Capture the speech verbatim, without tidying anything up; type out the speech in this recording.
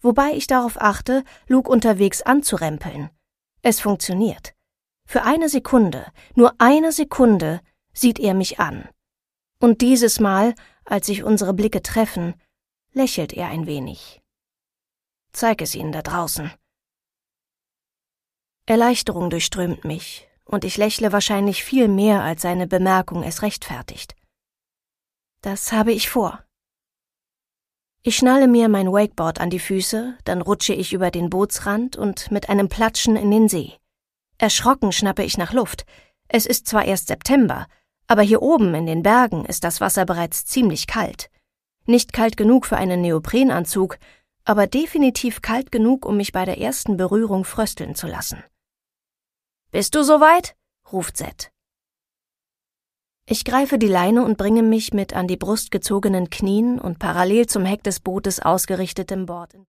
wobei ich darauf achte, Luke unterwegs anzurempeln. Es funktioniert. Für eine Sekunde, nur eine Sekunde, sieht er mich an. Und dieses Mal, als sich unsere Blicke treffen, lächelt er ein wenig. Zeig es ihnen da draußen. Erleichterung durchströmt mich, und ich lächle wahrscheinlich viel mehr, als seine Bemerkung es rechtfertigt. Das habe ich vor. Ich schnalle mir mein Wakeboard an die Füße, dann rutsche ich über den Bootsrand und mit einem Platschen in den See. Erschrocken schnappe ich nach Luft. Es ist zwar erst September, aber hier oben in den Bergen ist das Wasser bereits ziemlich kalt. Nicht kalt genug für einen Neoprenanzug, aber definitiv kalt genug, um mich bei der ersten Berührung frösteln zu lassen. »Bist du soweit?« ruft Seth. Ich greife die Leine und bringe mich mit an die Brust gezogenen Knien und parallel zum Heck des Bootes ausgerichtetem Board